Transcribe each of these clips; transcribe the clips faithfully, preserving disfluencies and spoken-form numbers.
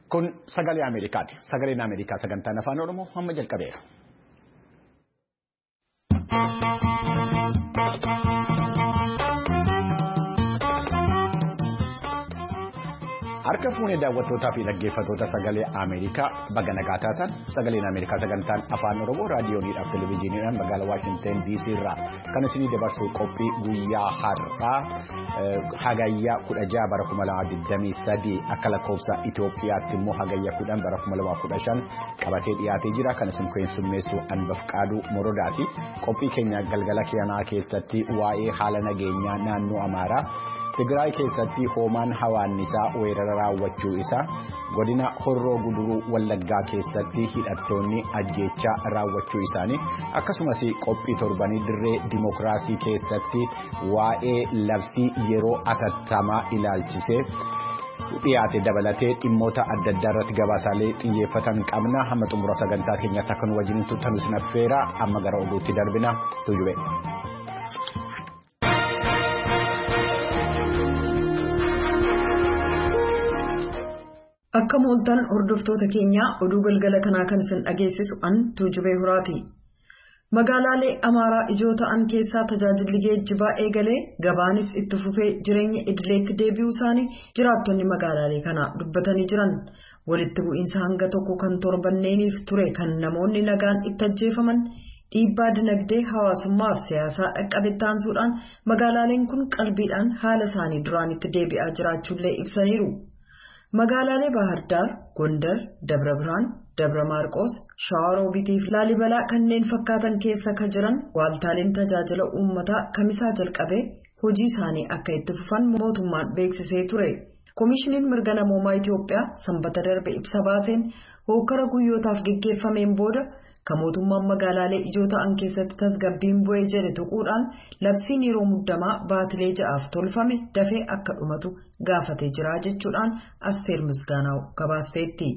Kun sagalee Ameerikaati. Sagaleen Ameerikaa sagantaan afaan Oromoo amma jalqabeera. Harka fuunee daawwattootaa fi dhaggeeffattoota sagalee Ameerikaa baga nagaa taatan sagaleen Ameerikaa sagantaan afaan Oromoo raadiyooniidhaaf televezyiiniidhaan magaalaa Waashingtan D C irraa kan isinii dabarsu qophii guyyaa har'aa hagayyaa kudha jaha bara kuma lama digdamii sadii akka lakkoofsa Itoophiyaatti immoo hagayyaa kudhan bara kuma lama kudha shan qabatee dhiyaatee jira kan isin keessummeessu Anbaf Qaaduu Morodaati. Qophii keenya galgala keenyaa keessatti waa'ee haala nageenyaa naannoo Amaaraa Tigraay keessatti hoomaan hawaannisaa weerara raawwachuu isaa godina Horroo Guduruu Wallaggaa keessatti hidhattoonni ajjeechaa raawwachuu isaanii akkasumas qophii torbanii dirree dimokiraasii keessatti waa'ee labsii yeroo atattamaa ilaalchisee dhiyaate dabalatee dhimmoota adda addaa irratti gabaasaalee xiyyeeffatan qabna. Hamma xumura sagantaa keenyaatti akka nu wajjin turtan isin affeera. Amma gara oduutti darbina. Tuujube. Akka mooltan hordoftoota keenyaa oduu galgala kanaa kan isin dhageessisu an Tuujubee Huraati. Magaalaalee Amaaraa ijoo ta'an keessaa tajaajilli geejjibaa eegalee gabaanis itti fufee jireenya idileetti deebi'uu isaanii jiraattonni magaalaalee kanaa dubbatanii jiran. Walitti bu'iinsa hanga tokko kan torbanneeniif ture kan namoonni nagaan itti ajjeefaman dhiibbaa dinagdee hawaasummaa fi siyaasaa dhaqqabe taansuudhaan magaalaaleen kun qalbiidhaan haala isaanii duraanitti deebi'aa jiraachuullee ibsaniiru. Magaalaalee Bahar Dar, Gondar, Dabra Birhaan, Dabra Maarqos, Shawaroobitii fi Laalibalaa kanneen fakkaatan keessa ka jiran waaltaaleen tajaajila uummataa kamisaa jalqabee hojii isaanii akka itti fufan mootummaan beeksisee ture. Koomishiniin mirga namoomaa Itoophiyaa sanbata darbe ibsa baaseen hokkara guyyootaaf gaggeeffameen booda kan mootummaan magaalaalee ijoo ta'an keessatti tasgabbiin bu'ee jedhe tuquudhaan labsiin yeroo muddamaa baatilee ja'aaf tolfame dafee akka dhumatu gaafatee jira jechuudhaan Asteer Misgaanaw gabaasteetti.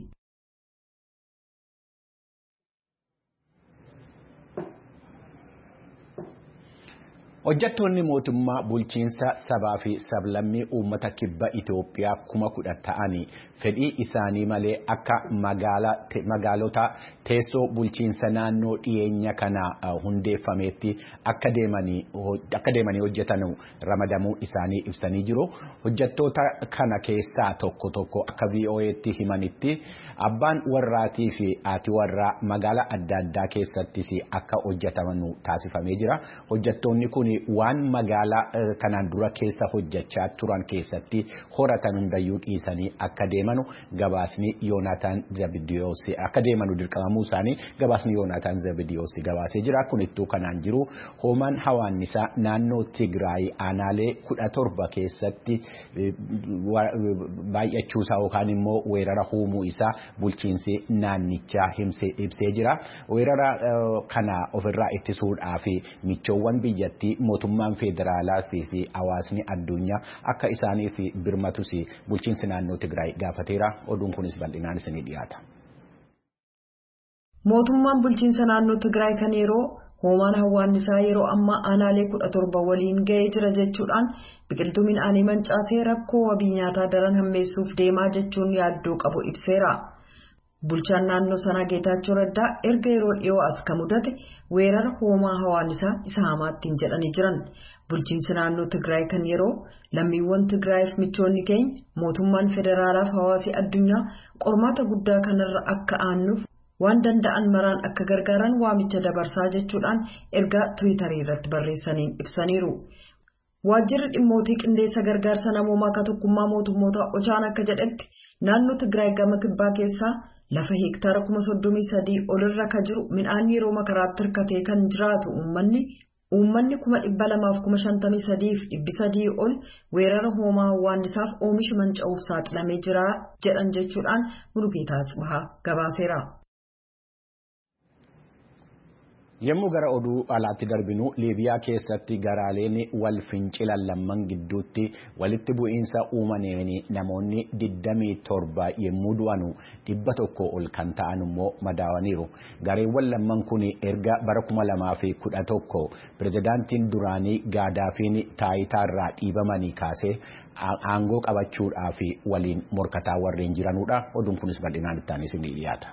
Hojjettoonni mootummaa bulchiinsa sabaa fi sablammii uummata kibba Itoophiyaa kuma kudha ta'anii fedhii isaanii malee akka magaalota teessoo bulchiinsa naannoo dhiyeenya kana hundeeffameetti akka deemanii hojjetan ramadamuu isaanii ibsanii jiru. Hojjettoota kana keessaa tokko tokko akka V O A'tti himanitti abbaan warraatii fi haati warraa magaalaa adda addaa keessattis akka hojjetaman taasifamee jira. Hojjettoonni kun waan magaalaa kanaan dura keessa hojjechaa turan keessatti horatan hundayyuu dhiisanii akka deemanu gabaasni Yoonataan Zabidiyoos akka deemanu dirqamamuu isaanii gabaasni Yoonataan Zabidiyoos gabaasee jira. Kunittuu kanaan jiru hoomaan hawaannisaa naannoo Tigraay aanaalee kudha torba keessatti baay'achuusaa yookaan immoo weerara uumuu isaa bulchiinsi naannichaa ibsee jira. Weerara kana ofirraa ittisuudhaaf michoowwan biyyattii mootummaan federaalaa fi hawaasni addunyaa akka isaaniif birmatus bulchiinsi naannoo Tigraay gaafateera. Oduun kunis bal'inaan isinii dhiyaata. Mootummaan bulchiinsa naannoo Tigraay kan yeroo hoomaan hawaannisaa yeroo ammaa aanaalee kudha torba waliin ga'ee jira jechuudhaan biqiltuu midhaanii mancaasee rakkoo wabii nyaataa daran hammeessuuf deemaa jechuun yaaddoo qabu ibseera. Bulchaan naannoo sanaa Geetaachoo Raddaa erga yeroo dhiyoo as ka mudate weerara hoomaa hawaannisaa isa hamaattiin jedhanii jiran. Bulchiinsi naannoo Tigraay kan yeroo lammiiwwan Tigraayiif michoonni keenya mootummaan federaalaaf hawaasi addunyaa qormaata guddaa kanarra akka aannuuf waan danda'an maraan akka gargaaran waamicha dabarsaa jechuudhaan ergaa Tiwiitarii irratti barreessaniin ibsaniiru. Waajjirri dhimmootii qindeessa gargaarsa namoomaa akka tokkummaa mootummoota Ochaan akka jedhetti naannoo Tigraay gama kibbaa keessaa lafa hektaara kuma soddomii sadii olirra ka jiru midhaan yeroo makaraatti hirkatee kan jiraatu uummanni uummanni kuma dhibba lamaaf kuma shantamii sadiif dhibbi sadii ol weerara hoomaa hawaannisaaf oomisha manca'uuf saaxilamee jira jedhan jechuudhaan Mulugeetaa Tsibahaa gabaaseera. Yommuu gara oduu alaatti darbinu Liibiyaa keessatti garaaleen wal fincilan lamman gidduutti walitti bu'iinsa uumameen namoonni digdamii torba yommuu du'anu dhibba tokko ol kan ta'an immoo madaawaniiru. Gareewwan lamman kun erga bara kuma lamaa fi kudha tokko pirezidaantiin duraanii Gaadaafiin taayitaarraa dhiibamanii kaasee aangoo qabachuudhaaf waliin morkataa warreen jiranudha. Oduun kunis bal'inaan ittaanis ni dhiyaata.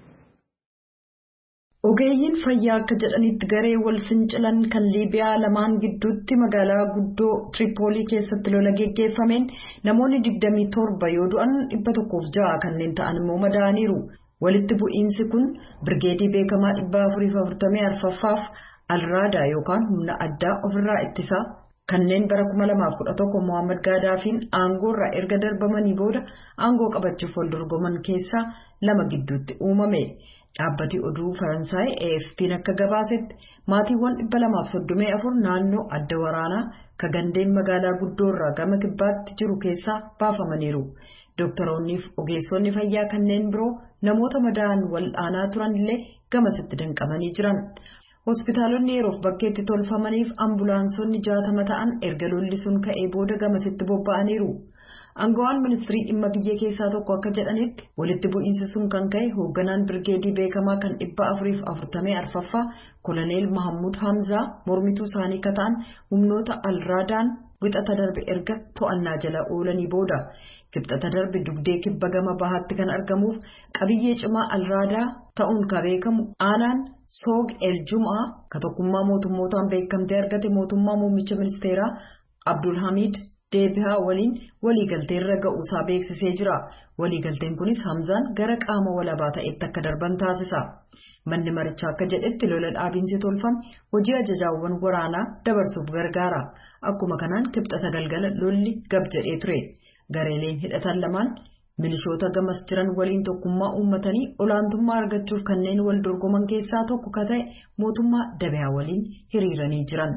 Ogeeyyiin fayyaa akka jedhanitti garee wal fincilan kan Liibiyaa lamaan gidduutti magaalaa guddoo Tiripoolii keessatti lola geggeeffameen namoonni digdamii torba yoo du'an dhibba tokkoof ja'a kanneen ta'an immoo madaa'aniiru. Walitti bu'iinsi kun birgeedii beekamaa dhibba afuriif afurtamii arfaffaaf alraadaa yookaan humna addaa ofirraa ittisaa kanneen bara kuma lamaaf kudha tokko Mohaammed Gaadaafiin aangoorraa erga darbamanii booda aangoo qabachuuf wal dorgoman keessaa lama gidduutti uumame. Dhaabbati oduu Faransaay A F P'n akka gabaasetti maatiiwwan dhibba lamaaf soddomii afur naannoo adda waraanaa ka gandeen magaalaa guddoorraa gama kibbaatti jiru keessaa baafamaniiru. Doktoroonniif ogeessonni fayyaa kanneen biroo namoota madaa'an wal'aanaa turan illee gamasitti danqamanii jiran. Hospitaalonni yeroof bakkeetti tolfamaniif ambulaansonni jaatama ta'an erga lolli sun ka'ee booda gamasitti bobba'aniiru. Aangawaan ministirii dhimma biyya keessaa tokko akka jedhanitti walitti bu'iinsi sun kan ka'e hoogganaan birgeedii beekamaa kan dhibba afuriif afurtamii arfaffaa koloneel Mahammud Hamzaa mormituu isaanii kataan humnoota alraadaan wixata darbe erga to'annaa jala oolanii booda. Kibxata darbe dugdee kibba gama bahaatti kan argamuuf qabiyyee cimaa alraadaa ta'uun ka beekamu aanaan Soog El Jumaa ka tokkummaa mootummootaan beekamtee argate mootummaa muummicha ministeeraa Abdul Hamid Deebihaa waliin waliigalteerra ga'uusaa beeksisee jira. Waliigalteen kunis Hamzaan gara qaama walabaa ta'etti akka darban taasisa. Manni marichaa akka jedhetti lola dhaabiinsi tolfame hojii ajajaawwan waraanaa dabarsuuf gargaara. Akkuma kanaan kibxata galgala lolli gab jedhee ture. Gareeleen hidhatan lamaan milishoota gamas jiran waliin tokkummaa uummatanii olaantummaa argachuuf kanneen wal dorgoman keessaa tokko ka ta'e mootummaa Deebihaa waliin hiriiranii jiran.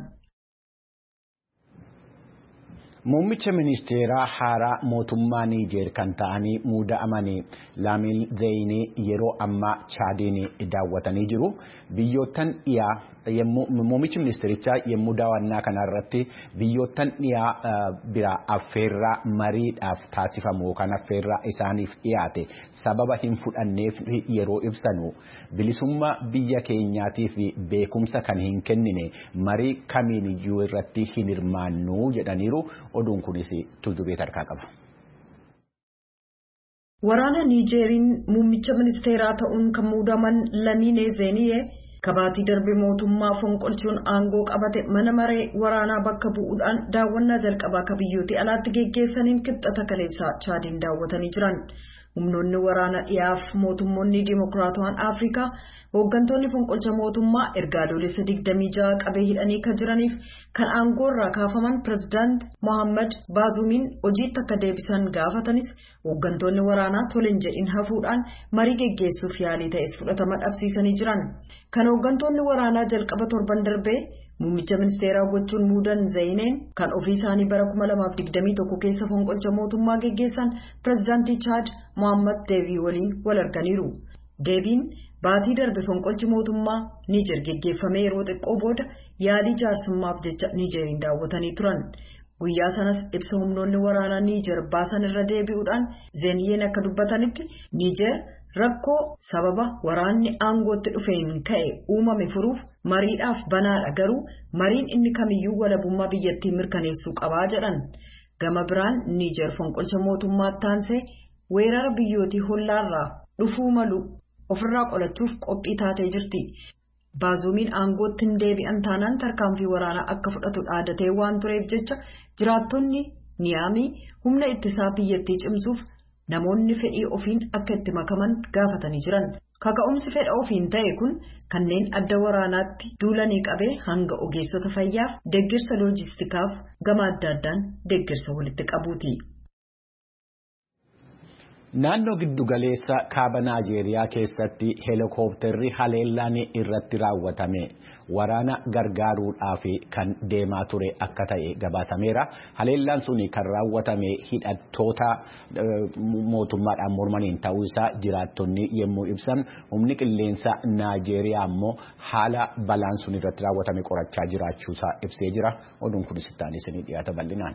Muummicha ministeeraa haaraa mootummaa Niijeer kan ta'anii muuda'amanii Laamil Zeyinii yeroo ammaa Chaadiin daawwatanii jiru. Biyyoottan dhiyaa muummichi ministeerichaa yommuu daawwannaa kanarratti biyyoottan dhiyaa biraa affeerraa mariidhaaf taasifamu yookaan affeerraa isaaniif dhiyaate sababa hin fudhanneef yeroo ibsanu bilisummaa biyya keenyaatii fi beekumsa kan hin kennine marii kamiiniyyuu irratti hin hirmaannu jedhaniiru. Oduun kunis tuujubee tarkaa qaba. Waraana Niijeeriin muummicha ministeeraa ta'uun kan muudaman Lamin Zeyinii kabaatii darbe mootummaa fonqolchuun aangoo qabate mana maree waraanaa bakka bu'uudhaan daawwannaa jalqabaa ka biyyooti alaatti geggeessaniin kibxata kaleessaa Chaadiin daawwatanii jiran. Humnoonni waraana dhiyaaf mootummoonni dimokiraatawaan Afrikaa hooggantoonni fonqolcha mootummaa ergaa adoolessa digdamii ja'a qabee hidhanii kan jiraniif kan aangoorraa kaafaman pirezidaant Mohaammed Baazumiin hojiitti akka deebisan gaafatanis hooggantoonni waraanaa toleen jedhin hafuudhaan marii geggeessuuf yaalii ta'es fudhatama dhabsiisanii jiran. Kan hooggantoonni waraanaa jalqaba torban darbee muummicha ministeeraa gochuun muudan Zeyineen kan ofii isaanii bara kuma lamaaf digdamii tokko keessa fonqolcha mootummaa geggeessan pirezidaantii Chaad Mohaammed Deebii waliin wal arganiiru. Deebiin baatii darbe fonqolchi mootummaa Niijer geggeeffamee yeroo xiqqoo booda yaalii jaarsummaaf jecha Niijeriin daawwatanii turan. Guyyaa sanas ibsa humnoonni waraanaa Niijer baasan irra deebi'uudhaan Zeyineen akka dubbatanitti Niijer rakkoo sababa waraanni aangootti dhufeen ka'e uumame furuuf mariidhaaf banaadha garuu mariin inni kamiyyuu walabummaa biyyattii mirkaneessuu qabaa jedhan. Gama biraan Niijer fonqolcha mootummaa taansee weerara biyyootii hollaarraa dhufuu malu ofirraa qolachuuf qophii taatee jirti. Baazumiin aangootti hin deebi'an taanaan tarkaanfii waraanaa akka fudhatu dhaadatee waan tureef jecha jiraattonni Niyaamii humna ittisaa biyyattii cimsuuf namoonni fedhii ofiin akka itti makaman gaafatanii jiran. Kaka'umsi fedha ofiin ta'e kun kanneen adda waraanaatti duulanii qabee hanga ogeessota fayyaaf deeggarsa loojistikaaf gama adda addaan deeggarsa walitti qabuuti. Naannoo giddugaleessa kaaba Naajeeriyaa keessatti heelikoopterri haleellaan irratti raawwatame waraana gargaaruudhaaf kan deemaa ture akka ta'e gabaasameera. Haleellaan sun kan raawwatame hidhattoota mootummaadhaan mormaniin ta'uu isaa jiraattonni yommuu ibsan humni qilleensa Naajeeriyaa immoo haala balaan sun irratti raawwatame qorachaa jiraachuusaa ibsee jira. Oduun kunis itti dhiyaata bal'inaan.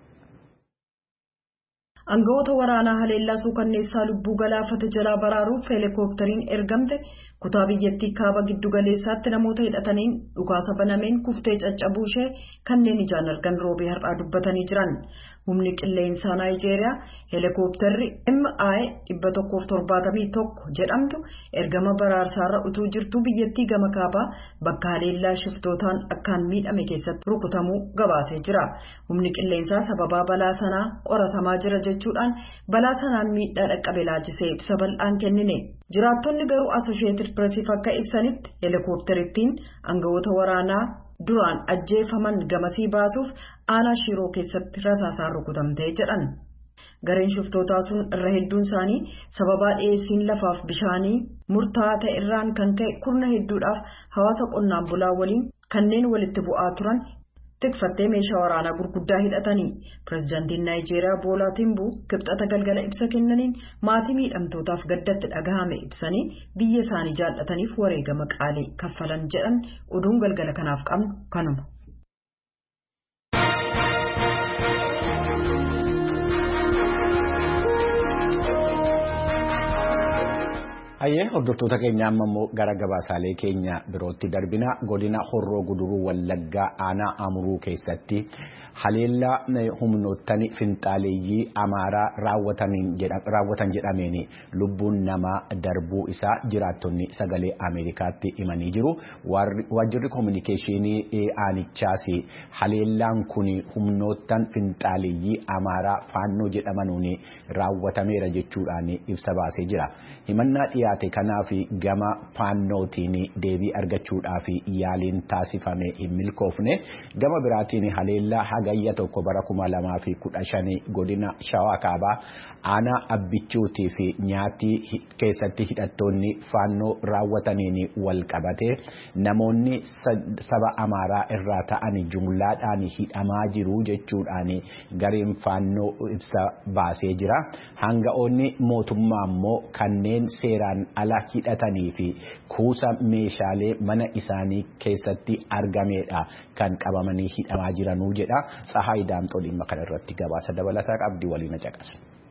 Aangawoota waraanaa haleellaa suukanneessaa lubbuu galaafate jalaa baraaruuf heelikoopteriin ergamte kutaa biyyattii kaaba giddugaleessaatti namoota hidhataniin dhukaasa banameen kuftee caccabuu ishee kanneen ijaan argan roobee har'aa dubbatanii jiran. Humni qilleensaa Naayijeeriyaa heelikooptarri M I dhibba tokkoof torbaatamii tokko jedhamtu ergama baraarsaarra utuu jirtu biyyattii gama kaabaa bakka haleellaa shiftootaan akkaan miidhame keessatti rukutamuu gabaasee jira. Humni qilleensaa sababaa balaa sanaa qoratamaa jira jechuudhaan balaa sanaan miidhaa dhaqqabe laajisee ibsa bal'aan kennine. Jiraattonni garuu Associated Pressiif akka ibsanitti heelikooptarittiin aangawoota waraanaa duraan ajjeefaman gamasii baasuuf aanaa Shiroo keessatti rasaasaan rukutamtee jedhan. Gareen shiftootaa sun irra hedduun isaanii sababaa dhiyeessiin lafaaf bishaanii murtaa'aa ta'e irraan kan ka'e kurna hedduudhaaf hawaasa qonnaan bulaa waliin kanneen walitti bu'aa turan tikfattee meeshaa waraanaa gurguddaa hidhatanii. Pireezidaantiin Naayijeeriyaa Boolaa Tinuubuu kibxata galgala ibsa kennaniin maatii miidhamtootaaf gaddatti dhagahame ibsanii biyya isaanii jaallataniif wareegama qaalii kaffalan jedhan. Oduun galgala kanaaf qabnu kanuma. Ayyee hordoftoota keenya amma immoo gara gabaasaalee keenya birootti darbina. Godina Horroo Guduruu Wallaggaa aanaa Amuruu keessatti haleellaa humnoottan finxaaleeyyii Amaaraa raawwatan jedhameen lubbuun namaa darbuu isaa jiraattonni sagalee Ameerikaatti himanii jiru. Waajjirri koominikeeshinii aanichaas haleellaan kun humnoottan finxaaleeyyii Amaaraa faannoo jedhamanuun raawwatameera jechuudhaan ibsa baasee jira. Himannaa dhiyaate kanaaf gama faannootiin deebii argachuudhaaf yaaliin taasifame hin milkoofne. Gama biraatiin haleellaa hagayya tokko bara kuma lamaa fi kudha shanii godina Shawaa Kaabaa aanaa abbichuutii fi nyaatii keessatti hidhattoonni faannoo raawwataniin wal qabate namoonni saba Amaaraa irraa ta'an jumlaadhaan hidhamaa jiru jechuudhaan gareen faannoo ibsa baasee jira. Hanga'oonni mootummaa immoo kanneen seeraan ala hidhatanii fi kuusa meeshaalee mana isaanii keessatti argameedha kan qabamanii hidhamaa jiranuu jedha. Tsahaay Daamxoo dhimma kana irratti gabaasa dabalataa qabdi waliin caqasu.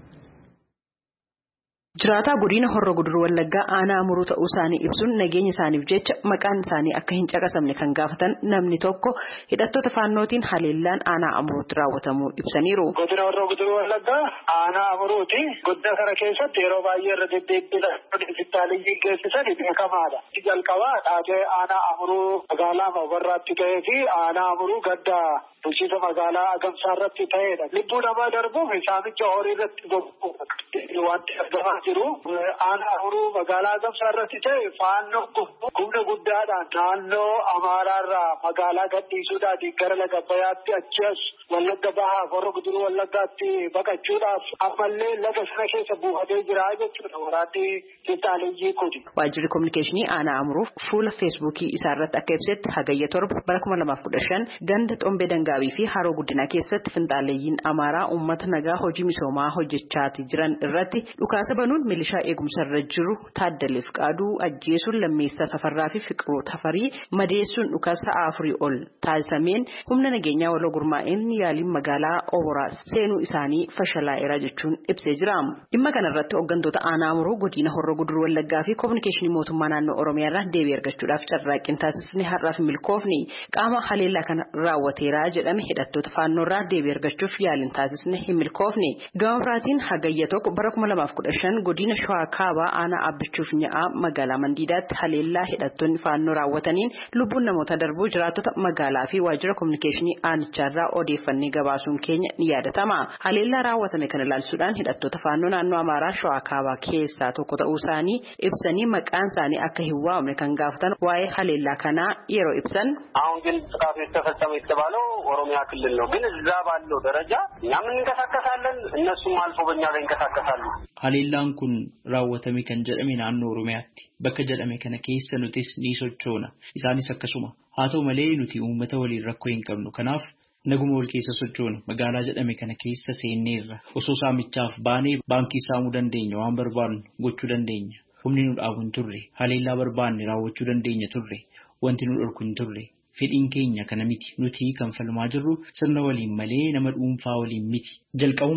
Jiraataa godina Horroo Guduruu Wallaggaa aanaa Amuruu ta'uu isaanii ibsuun nageenya isaaniif jecha maqaan isaanii akka hin caqasamne kan gaafatan namni tokko hidhattoota faannootiin haleellaan aanaa Amuruutti raawwatamuu ibsaniiru. Godina Horroo Guduruu Wallaggaa aanaa Amuruuti. Godina kana keessatti yeroo baay'ee irra deddeebiidhaan finxaaleeyyii geessisan beekamaadha. Jalqabaa dhaabee aanaa Amuruu magaalaa Mabarraatti ta'ee fi aanaa Amuruu gadda bulchiinsa magaalaa Agamsaa irratti ta'edha. Lubbuu namaa darbuuf saamicha horii irratti bobba'u wanti argamaa jiru. Aanaa Amuruu magaalaa Agamsaa irratti ta'e faannoo humna guddaadhaan naannoo Amaaraarraa magaalaa gadhiisuudhaan gara laga Abbayyaatti achi as Wallagga Bahaa Horroo Guduruu Wallaggaatti baqachuudhaaf ammallee laga sana keessa buufatee jira jechuudha waraanni finxaaleeyyii kuni. Waajjirri koominikeeshinii aanaa Amuruu fuula feesbuukii isaa irratti akka ibsetti hagayya torba bara kuma lamaaf kudha shan ganda Xombee Dangaawii fi Haroo Guddinaa keessatti finxaaleeyyiin Amaaraa uummata nagaa hojii misoomaa hojjechaa jiran irratti dhukaasa banuun milishaa eegumsa irra jiru Taaddaleef Qaaduu ajjeesuun Lammeessaa Tafarraa fi Fiqiroo Tafarii madeessuun dhukaasa afurii ol taasisameen humna nageenyaa waloo gurmaa'een yaaliin magaalaa Oboraa seenuu isaanii fashalaa'eera jechuun ibsee jira. Dhimma kanarratti hooggantoota aanaa Amuruu godina Horroo Guduruu Wallaggaa fi koominikeeshinii mootummaa naannoo Oromiyaa irraa deebii argachuudhaaf carraaqqiin taasisne har'aaf milkoofni qaama haleellaa kana raawwateera jedhame hidhattoota faannoorraa deebii argachuuf yaaliin taasisne hin milkoofne. Gama biraatiin hagayya tokko bara kuma lamaaf kudha shan godina Shawaa Kaabaa aanaa Abbichuuf Nyaa'aa magaalaa Mandiidaatti haleellaa hidhattoonni faannoo raawwataniin lubbuun namoota darbuu jiraattota magaalaa fi waajjira koominikeeshinii aanicharraa odeeffannee gabaasuun keenya ni yaadatama. Haleellaa raawwatame kana ilaalchuudhaan hidhattoota faannoo naannoo Amaaraa Shawaa Kaabaa keessaa tokko ta'uu isaanii ibsanii maqaan isaanii akka hin waamne kan gaafatan waa'ee haleellaa kanaa yeroo ibsan. አሁን ግን ጥቃቱ የተፈጸመው የተባለው ኦሮሚያ ክልል ነው። ግን እዛ ባለው ደረጃ እኛም እንንቀሳቀሳለን እነሱም አልፎ በእኛ ላይ እንቀሳቀሳሉ። haleellaan kun raawwatame kan jedhame naannoo Oromiyaatti bakka jedhame kana keessa nutis ni sochoona isaanis akkasuma haa ta'u malee nuti uummata waliin rakkoo hin qabnu kanaaf naguma wal keessa sochoona magaalaa jedhame kana keessa seenneerra osoo saamichaaf baanee baankii saamuu dandeenya waan barbaannu gochuu dandeenya humni nu dhaabu hin turre haleellaa barbaanne raawwachuu dandeenya turre wanti nu dhorku hin turre fedhiin keenya kana miti nuti kan falmaa jirru sirna waliin malee nama dhuunfaa waliin miti jalqabuma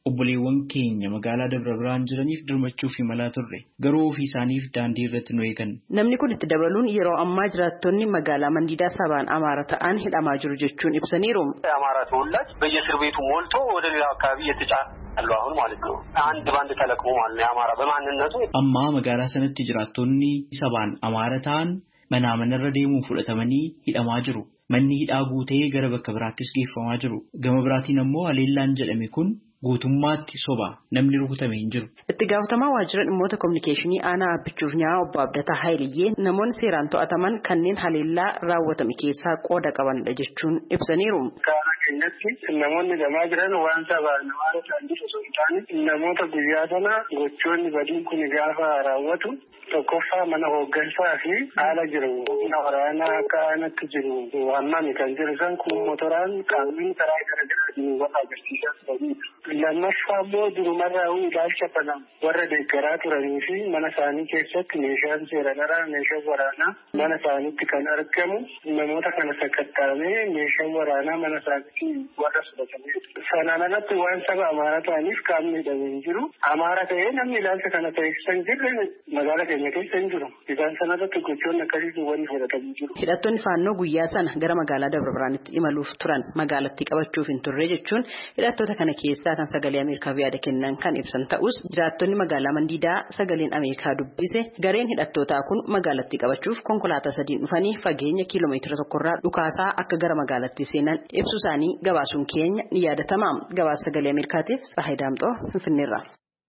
obboleewwan keenya magaalaa Dabra Birhaan jiraniif dirmachuuf imalaa turre garuu ofii isaaniif daandii irratti nu eegan. Namni kun itti dabaluun yeroo ammaa jiraattonni magaalaa Mandiidaa sabaan Amaara ta'an hidhamaa jiru jechuun ibsaniiru. የአማራ ተወላጅ በየእስር ቤቱ ሞልቶ ወደ ሌላ አካባቢ እየተጫነ ያለው አሁን ማለት ነው አንድ ባንድ ተለቅሞ ማለት ነው የአማራ በማንነቱ amma magaalaa sanatti jiraattonni sabaan Amaara ta'an manaa manarra deemuun fudhatamanii hidhamaa jiru. Manni hidhaa guutee gara bakka biraattis geeffamaa jiru. Gama biraatiin ammoo haleellaan jedhame kun guutummaatti soba namni rukutame hin jiru. Itti gaafatamaa waajjira dhimmoota kominikeeshinii aanaa abbichuuf nyaa obbo Abdataa Haayiliyyee namoonni seeraan to'ataman kanneen haleellaa raawwatame keessaa qooda qabanidha jechuun ibsaniiru. Karaa keenyatti namoonni gamaa jiran waan sabaan Amaara ta'an osoo hin taane namoota guyyaa sana gochoonni badiin kun gaafa raawwatu tokkoffaa mana hooggansaa fi haala jiru humna waraanaa akka aanatti jiru hammami kan jiru san kun motoraan qaamni karaa garaagaraatiin waan agarsiisaa turaniidha. Lammaffaa immoo durumarraa ilaalcha kana warra deeggaraa turanii fi mana isaanii keessatti meeshaan seeranaraa meeshaan waraanaa mana isaaniitti kan argamu namoota kana sakattaanee meeshaan waraanaa mana isaaniitti warra fudhatanidha. Sanaan alatti waan saba Amaara ta'aniif qaamni hidhamee hin jiru. Amaara ta'ee namni ilaalcha kana taasisan jirre magaalaa keenya keessa hin jiru. Isaan sanarratti gochoonni akkasii wanni fudhatamanii jiru. Hidhattoonni faannoo guyyaa sana gara magaalaa Dabra Birhaanitti imaluuf turan magaalattii qabachuuf hin turre jechuun hidhattoota kana keessaa kan sagalee Ameerikaa yaada kennan kan ibsan ta'us jiraattonni magaalaa Mandiidaa sagaleen Ameerikaa dubbise gareen hidhattootaa kun magaalattii qabachuuf konkolaataa sadiin dhufanii fageenya kiiloomeetira tokkorraa dhukaasaa akka gara magaalattii seenan ibsu isaanii gabaasuun keenya ni yaadatama. Gabaasa sagalee Ameerikaatiif Tsahaay Daamxoo Finfinneerraa.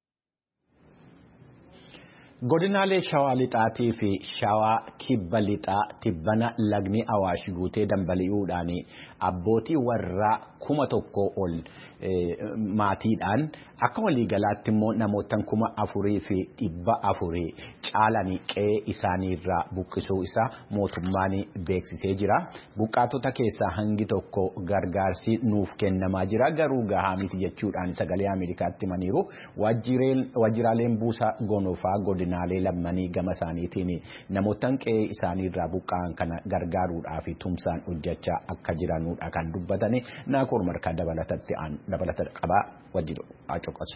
Godinaalee Shawaa Lixaatii fi Shawaa Kibba Lixaa tibbana lagni Awaash guutee dambali'uudhaan abbootii warraa kuma tokko ol maatiidhaan akka waliigalaatti immoo namootaan kuma afurii fi dhibba afurii caalanii qe'ee isaaniirraa buqqisuu isaa mootummaan beeksisee jira. Buqqaatota keessaa hangi tokko gargaarsi nuuf kennamaa jira garuu gahaa miti jechuudhaan sagalee Ameerikaatti himaniiru. Waajjiraaleen buusaa gonofaa godinaalee lammanii gama isaaniitiin namootaan qe'ee isaaniirraa buqqa'an kana gargaaruudhaaf tumsaan hojjechaa akka jiranudha kan dubbatanii Naakoor Markaa dabalatatti dabalata qabaa wajjin acoqasu.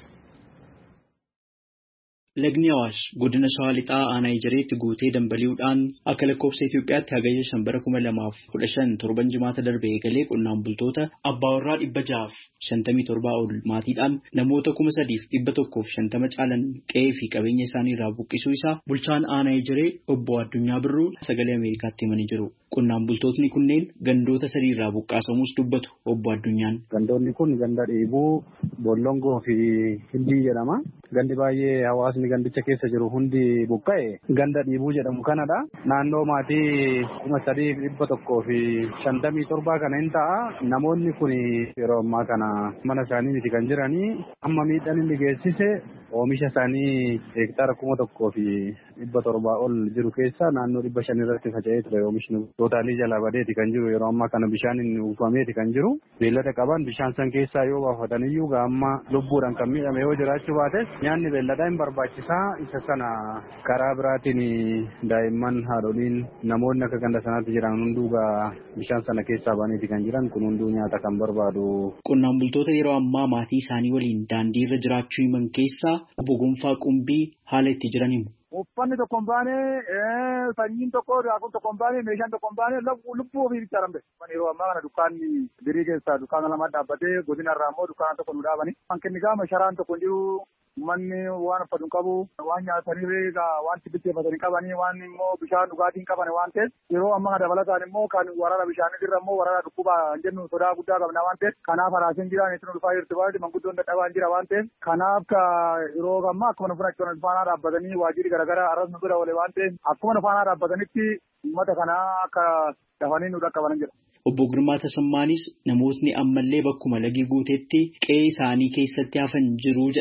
Lagni Awaash godina Shawaa Lixaa aanaa Ijareetti guutee dambali'uudhaan akka lakkoofsa Itoophiyaatti hagayya shan bara kuma lamaaf kudha shan torban jimaata darbe eegalee qonnaan bultoota abbaa warraa dhibba jahaaf shantamii torbaa ol maatiidhaan namoota kuma sadiif dhibba tokkoof shantama caalan qe'ee fi qabeenya isaanii irraa buqqisuu isaa bulchaan aanaa Ijaree obbo Addunyaa Birruu sagalee Ameerikaatti himanii jiru. Qonnaan bultootni kunneen gandoota sadii irraa buqqaasamuus dubbatu obbo Addunyaan. Gandoonni kun ganda Dheebuu, Bollongoo fi Hindii jedhama. Gandi baay'ee hawaasni gandicha keessa jiru hundi buqqa'e ganda Dheebuu jedhamu kanadha. Naannoo maatii kuma sadii dhibba tokkoo fi shantamii torbaa kana hin ta'a. Namoonni kun yeroo ammaa kana mana isaanii miti kan jiranii amma miidhaan inni geessise oomisha isaanii heektaara kuma tokkoo fi dhibba torbaa ol jiru keessa naannoo dhibba shan irratti faca'ee ture oomishni tootaalii jalaa badeeti kan jiru yeroo ammaa kana bishaan inni uufameeti kan jiru beellada qaban bishaan san keessaa yoo baafataniyyuu amma lubbuudhaan kan miidhame yoo jiraachuu baates nyaanni beelladaa hin barbaachisaa isa sana karaa biraatiin daa'imman haadholiin namoonni akka ganda sanaatti jiran hunduugaa bishaan sana keessaa baneeti kan jiran kun hunduu nyaata kan barbaadu. Qonnaan bultoota yeroo ammaa maatii isaanii waliin daandii irra jiraachuu himan keessaa obbo Gonfaa Qumbii haala itti jiran himu. Uffanni tokko hin baane, sanyiin tokko, raafuun tokko hin baane, meeshaan tokko hin baane, lubbuu ofii bicha rambe. Yeroo ammaa kana dukkaanni birii keessaa dukkaana lama dhaabbatee godina irraa immoo dukkaana tokko nu dhaabani. Hanqinni gaama sharaan tokko hin jiru. Manni waan uffatu hin qabu, waan nyaatanii waan bitteeffatanii qabanii, waan immoo bishaan dhugaatii hin qaban waan ta'eef yeroo ammaa dabalataan immoo kan waraana bishaanii irra immoo waraana dhukkuba hin jennu sodaa guddaa qabna waan ta'eef kanaaf haraasiin jiraan itti dhufaa jirti waan manguddoon dadhabaan jira waan ta'eef kanaaf yeroo ammaa akkuma nu fudhachuun faanaa dhaabbatanii waajjirri garaagaraa arras nu bira oole waan ta'eef akkuma nu faanaa dhaabbatanitti uummata kanaa akka dafanii nu dhaqqabanan jira. Obbo Girmaa Tasammaanis namootni ammallee bakkuma lagii guuteetti qe'ee isaanii keessatti hafan jiru jedhan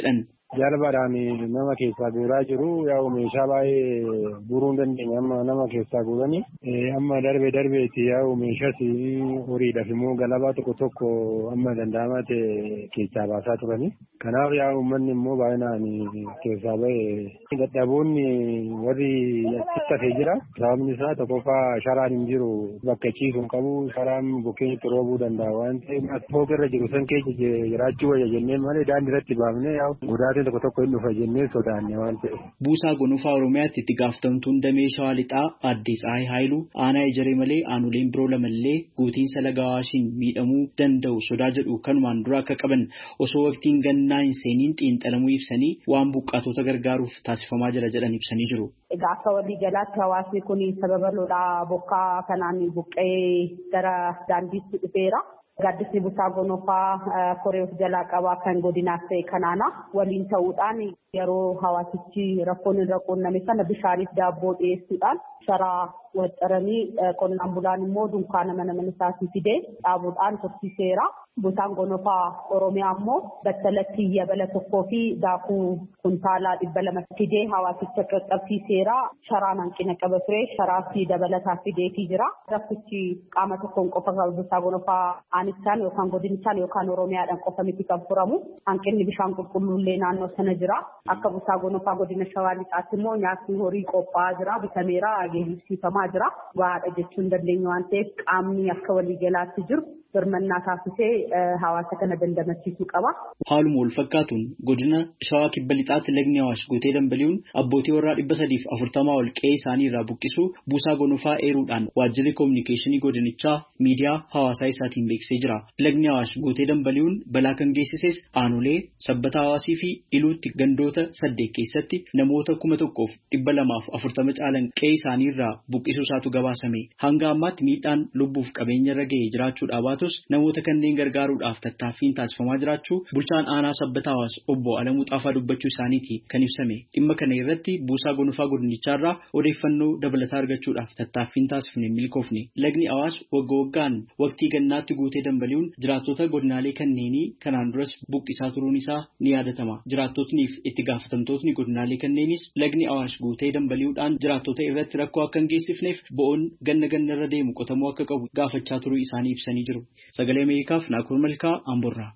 jalbaadhaan nama keessaa guuraa jiru yaa'u meeshaa baay'ee guuruu hin dandeenye amma nama keessaa guuranii amma darbe darbeeti yaa'u meeshaas horiidhaaf immoo galabaa tokko tokko amma danda'amaa ta'e keessaa baasaa turani. Kanaaf yaa'u uummanni immoo baay'inaan keessaa ba'e dadhaboonni warri achitti hafee jira. Sababni isaa tokkoffaa sharaan hin jiru bakka ciisu hin qabu sharaan bokkeetti roobuu danda'a waan ta'eef fooqirra jiru san keessa jiraachuu wayya jennee malee daandii irratti baafnee yaa'u gudaatiin tokko tokko hin dhufa jennee sodaanne waan ta'eef. Buusaa Gonofaa Oromiyaatti itti gaafatamtuun damee Shawaa Lixaa Aadde Tsahaay Haayiluu aanaa ejeree malee aanuleen biroo lamallee guutiinsa laga Awaashiin miidhamuu danda'u sodaa jedhu kanumaan dura akka qaban osoo waqtiin gannaa hin seeniin xiinxalamuu ibsanii waan buqqaatota gargaaruuf taasifamaa jira jedhan ibsanii jiru. Egaa akka walii galaatti hawaasni kun sababa lolaa bokkaa kanaan buqqee gara daandiitti dhufeera. Gaaddisni Buusaa Gonofaa koree of jalaa qabaa kan godinaaf ta'e kanaana waliin ta'uudhaan yeroo hawaasichi rakkoon irra quunname sana bishaaniif daabboo dhiyeessuudhaan sharaa waxxaranii qonnaan bulaan immoo dunkaana mana mana isaatii fidee dhaabuudhaan tursiiseera. Buusaan Gonofaa Oromiyaa immoo battalatti yabala tokkoo fi daakuu kuntaalaa dhibba lama fidee hawaasicha qaqqabsiiseera. Sharaan hanqina qaba ture sharaa fi dabalataa fideetii jira. Rakkichi qaama tokkoon qofa Buusaa Gonofaa aanichaan yookaan godinichaan yookaan Oromiyaadhaan qofa miti kan furamu. Hanqinni bishaan qulqulluullee naannoo sana jira. Akka Buusaa Gonofaa godina Shawaa Lixaatti immoo nyaatni horii qophaa'aa jira. Bitameera geejjibsiifamaa jira. Gahaadha jechuun dandeenya waan ta'eef qaamni akka waliigalaatti jiru. Birmannaa taasisee hawaasa kana dandamachiisuu qaba. Haaluma wal fakkaatuun godina Shawaa Kibba Lixaatti lagni Awaash guutee dambali'uun abbootii warraa dhibba sadiif afurtamaa ol qe'ee isaanii irraa buqqisuu Buusaa Gonofaa eeruudhaan waajjirri koominikeeshinii godinichaa miidiyaa hawaasaa isaatiin beeksisee jira. Lagni Awaash guutee dambali'uun balaa kan geessises aanolee sabbata hawaasii fi iluutti gandoota saddeet keessatti namoota kuma tokkoof dhibba lamaaf afurtama caalan qe'ee isaanii irraa buqqisuu isaatu gabaasame. Hanga ammaatti miidhaan lubbuuf qabeenya irra ga'ee jiraachuu dhaabaatu namoota kanneen gargaaruudhaaf tattaaffiin taasifamaa jiraachuu bulchaan aanaa sabbata hawaas obbo Alamuu Xaafaa dubbachuu isaaniiti kan ibsame. Dhimma kana irratti Buusaa Gonofaa godinichaarraa odeeffannoo dabalataa argachuudhaaf tattaaffiin taasifne milkoofne. Lagni Awaash wagga waggaan waqtii gannaatti guutee dambali'uun jiraattota godinaalee kanneenii kanaan duras buqqisaa turuun isaa ni yaadatama. Jiraattotniif itti gaafatamtootni godinaalee kanneenis lagni Awaash guutee dambali'uudhaan jiraattota irratti rakkoo akka hin geessifneef bo'oon ganna ganna irra deemu qotamuu akka qabu gaafachaa turuu isaanii ibsanii jiru. Sagalee Ameerikaaf Naakur Malkaa Amborraa.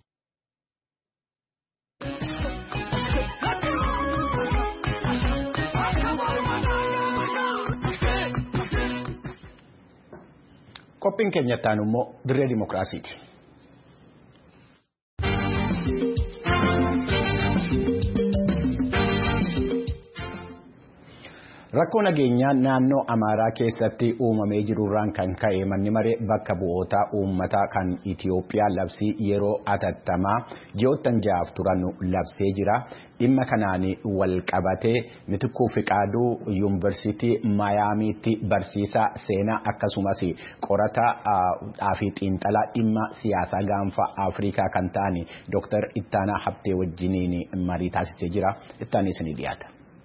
Qophiin keenya ittaanu immoo dirree dimookiraasiiti. Rakkoo nageenyaa naannoo Amaaraa keessatti uumamee jirurraan kan ka'e manni maree bakka bu'oota uummataa kan Itiyoophiyaa labsii yeroo atattamaa ji'oottan ja'aaf turan labsee jira. Dhimma kanaan wal qabatee Mitikkuu Fiqaaduu Yuunivarsiitii Maayaamiitti barsiisaa seenaa akkasumas qorataa fi xiinxalaa dhimma siyaasaa gaanfa Afrikaa kan ta'an Dooktar Ittaanaa Habtee wajjiniin marii taasisee jira. Ittaanis ni dhiyaata.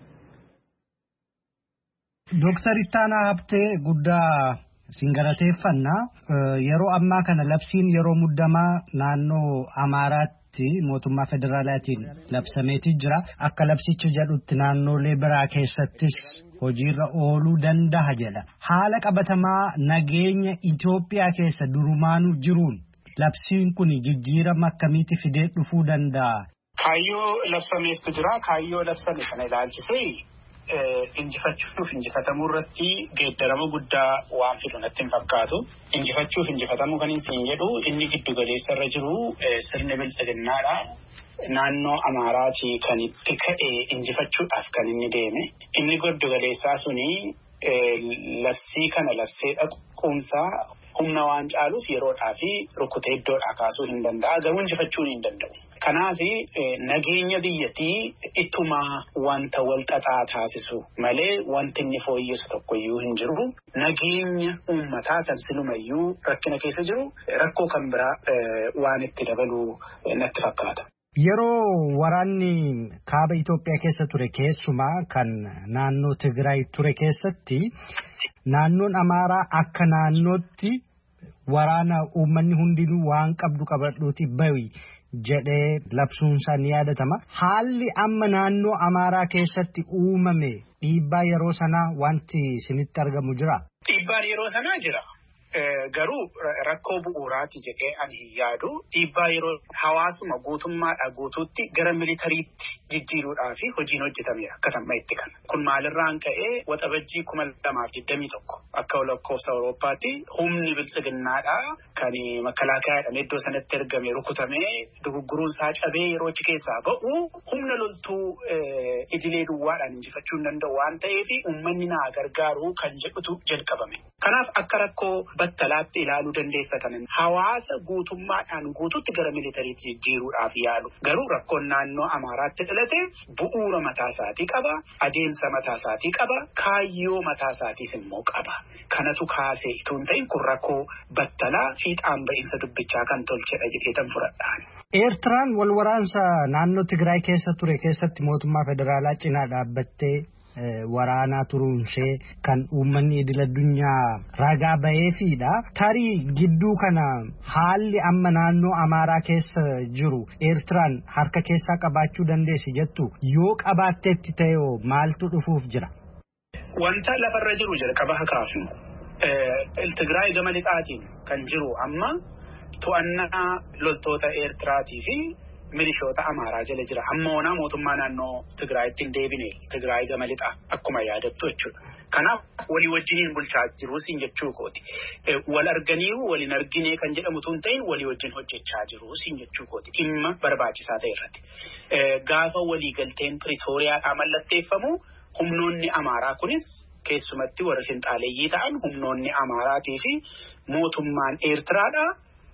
Dooktar Ittaanaa Habtee guddaa singalateeffannaa yeroo ammaa kana labsiin yeroo muddamaa naannoo Amaaraatti mootummaa federaalaatiin labsameetii jira. Akka labsichi jedhutti naannolee biraa keessattis hojiirra ooluu danda'a jedha. Haala qabatamaa nageenya Itoophiyaa keessa durumaanuu jiruun labsiin kun jijjiirama akkamiitti fidee dhufuu danda'a? Kaayyoo labsameetu jira. Kaayyoo labsame kana ilaalchisee injifachuuf injifatamuu irratti geeddarama guddaa waan fidu natti hin fakkaatu. Injifachuuf injifatamuu kan hin jedhu inni giddu galeessa irra jiru sirni bilchaginnaadha. Naannoo Amaaraatii kan itti ka'e injifachuudhaaf kan inni deeme. Inni giddu galeessaa suni labsii kana labsee dhaquunsaa humna waan caaluuf yeroodhaa fi rukkutee iddoodhaa kaasuu hin danda'a. Garuu injifachuun hin danda'u. Kanaaf nageenya biyyattii ittuma wanta wal xaxaa taasisu malee wanti inni fooyyessu tokkoyyuu hin jiru. Nageenya uummataa kan silumayyuu rakkina keessa jiru rakkoo kan biraa waan itti dabalu natti fakkaata. Yeroo waraanni kaaba Itoophiyaa keessa ture keessumaa kan naannoo Tigraay ture keessatti naannoon Amaaraa akka naannootti waraana uummanni hundinuu waan qabdu qabadhuuti bahi jedhee labsuunsaa ni yaadatama. Haalli amma naannoo Amaaraa keessatti uumame dhiibbaa yeroo sanaa wanti isinitti argamu jira? Dhiibbaan yeroo sanaa jira. Garuu rakkoo bu'uuraati jedhee ani yaadu dhiibbaa yeroo hawaasuma guutummaadhaa guutuutti gara militariitti jijjiiruudhaa fi hojiin hojjetameera akka tamma'itti kana. Kun maalirraan ka'ee waxabajjii kuma lamaaf digdamii tokko akka lakkoofsa Awurooppaatti humni biltsiginnaadhaa kan makalaakaa iddoo sanatti ergame rukutamee dugugguruunsaa cabee yeroo achi keessaa ba'u humna loltuu idilee duwwaadhaan injifachuu hin danda'u waan ta'eef uummanni naa gargaaru kan jedhutu jalqabame. Kanaaf akka rakkoo battalaatti ilaaluu dandeessa kanan hawaasa guutummaadhaan guutuutti gara militariitti jijjiiruudhaaf yaalu. Garuu rakkoon naannoo Amaaraatti dhalate bu'uura mataa isaatii qaba, adeemsa mataa isaatii qaba, kaayyoo mataa isaatiis immoo qaba. Kanatu kaasee itoo hin ta'in kun rakkoo battalaa fiixaan ba'iinsa dubbichaa kan tolchedha jedheetan fudhadhaan. Eertiraan wal waraansa naannoo Tigraay keessa ture keessatti mootummaa federaalaa cinaa dhaabbattee waraanaa turuunshee kan uummanni idil addunyaa ragaa ba'eefidha. Tarii gidduu kana haalli amma naannoo Amaaraa keessa jiru Eertiraan harka keessaa qabaachuu dandeessi jettu yoo qabaatteetti ta'ee maaltu dhufuuf jira? Wanta lafarra jiru jalqaba hakaafnu. Tigraay gama lixaatiin kan jiru amma to'annaa loltoota Eertiraatii fi milishoota Amaaraa jala jira. Amma onaa mootummaa naannoo Tigraayitti hin deebine Tigraay gama lixaa akkuma yaadattu jechuudha. Kanaaf walii wajjiniin bulchaa jiru siin jechuu kooti. Wal arganiiru waliin argine kan jedhamu tun ta'in walii wajjin hojjechaa jiru siin jechuu kooti. Dhimma barbaachisaa ta'e irratti. Gaafa walii galteen Piriitooriyaadhaa mallatteeffamu humnoonni Amaaraa kunis keessumatti warra finxaaleeyyii ta'an humnoonni Amaaraatii fi mootummaan Eertiraadhaa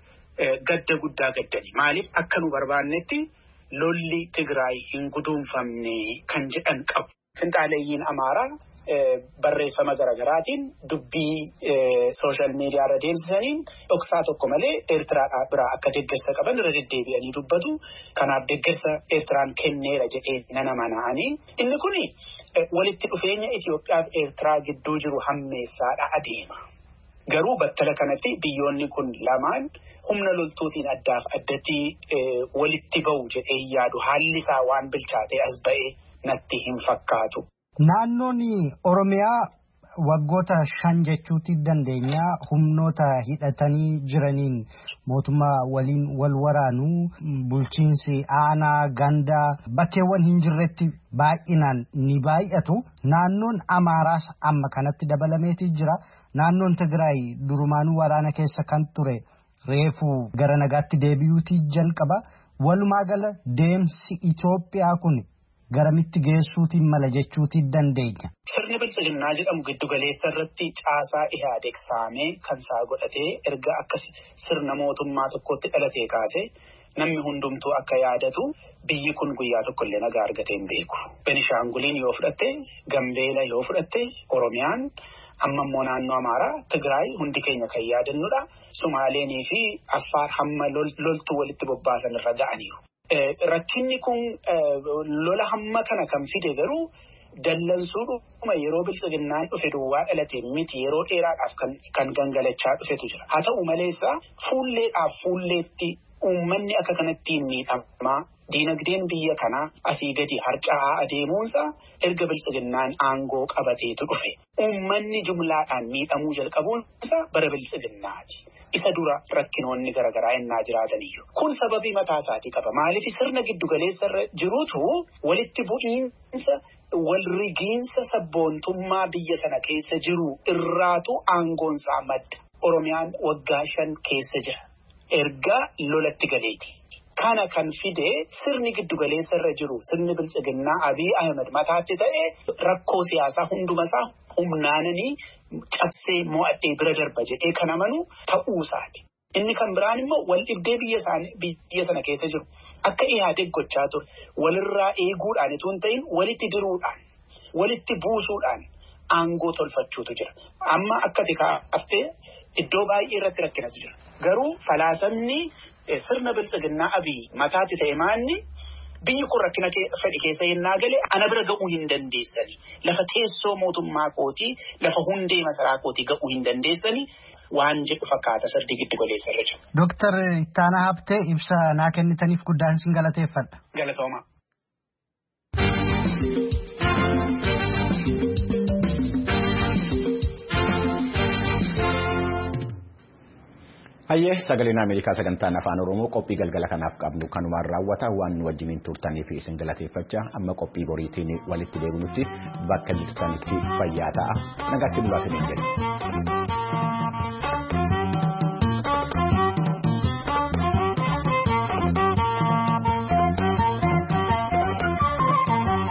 gadda guddaa gaddani. Maaliif akka nu barbaannetti lolli Tigraay hin guduunfamne kan jedhan qabu. Finxaaleeyyiin Amaaraa barreeffama garaagaraatiin dubbii sooshaal miidiyaa irra deemsisaniin dhoksaa tokko malee Eertiraa biraa akka deeggarsa qaban irra deddeebi'anii dubbatu. Kanaaf deeggarsa Eertiraan kenneera jedhee nana mana'anii. Inni kun walitti dhufeenya Itoophiyaa fi Eertiraa gidduu jiru hammeessaadha adeema. Garuu battala kanatti biyyoonni kun lamaan humna loltuutiin addaaf addatti walitti ba'u jedhee yaadu haalli isaa waan bilchaatee as ba'ee natti hin fakkaatu. Naannoon Oromiyaa waggoota shan jechuutti dandeenya humnoota hidhatanii jiraniin mootummaa waliin wal waraanuu bulchiinsi aanaa gandaa bakkeewwan hin jirretti baay'inaan ni baay'atu. Naannoon Amaaraas amma kanatti dabalameetii jira. Naannoon Tigraay durumaanuu waraana keessa kan ture reefuu gara nagaatti deebi'uutii jalqaba. Walumaa gala deemsi Itoophiyaa kun garamitti geessuutiin mala jechuutii dandeenya. Sirni biltsiginnaa jedhamu giddu galeessa irratti caasaa Ihaadeeg saamee kan isaa godhatee erga akkas sirna mootummaa tokkotti dhalatee kaasee namni hundumtuu akka yaadatu biyyi kun guyyaa tokkollee nagaa argatee hin beeku. Benishaanguliin yoo fudhatte, Gambeela yoo fudhatte, Oromiyaan amma immoo naannoo Amaaraa, Tigraay hundi keenya kan yaadannudha. Sumaaleenii fi Affaar hamma loltuu walitti bobbaasan irra ga'aniiru. Rakkinni kun lola hamma kana kan fide garuu dallansuudhuma yeroo biltsiginnaan dhufe duwwaa dhalateen miti yeroo dheeraadhaaf kan gangalachaa dhufetu jira. Haa ta'u maleessa fuulleedhaaf fuulleetti uummanni akka kanatti miidhamaa diinagdeen biyya kanaa asii gadi harca'aa adeemuunsa erga biltsiginnaan aangoo qabateetu dhufe. Uummanni jumlaadhaan miidhamuu jalqabuunsa bara biltsiginnaati. Isa dura rakkinoonni garaagaraa innaa jiraataniyyuu. Kun sababii mataa isaatii qaba. Maaliif sirna giddu galeessa irra jiruutu walitti bu'iinsa wal rigiinsa sabboontummaa biyya sana keessa jiru irraatu aangoonsaa madda. Oromiyaan waggaa shan keessa jira. Ergaa lolatti galeeti. Kana kan fide sirni giddu galeessa irra jiru sirni biltsiginnaa Abiy Ahmed mataatti ta'e rakkoo siyaasaa hundumasaa humnaananii cabsee mo'adhee bira darba jedhee kan amanu ta'uu isaati. Inni kan biraan immoo wal dhibdee biyya sana keessa jiru akka Ihaadeeg gochaa ture walirraa eeguudhaan itoo hin ta'in walitti diruudhaan walitti buusuudhaan aangoo tolfachuutu jira. Amma akka tikaaftee iddoo baay'ee irratti rakkinatu jira. Garuu falaasamni sirna biltsiginnaa Abiy mataatti ta'e maanni biyyi kun rakkina fedhi keessa yennaa galee ana bira ga'uu hin dandeessani. Lafa teessoo mootummaa kootii lafa hundee masaraa kootii ga'uu hin dandeessani. waan jedhu fakkaata sirrii giddu galeessa irra jira. Dooktar Ittaanaa Habtee ibsa naa kennitaniif guddaan sin galateeffadha. Galatooma. Hayyee sagaleen Ameerikaa sagantaan afaan Oromoo qophii galgala kanaaf qabnu kanumaan raawwata waan wajjiniin turtanii fi isin galateeffachaa amma qophii boriitiin walitti deebinutti bakka jirtanitti fayyaa ta'a nagaatti bulaa isiniin jedhu.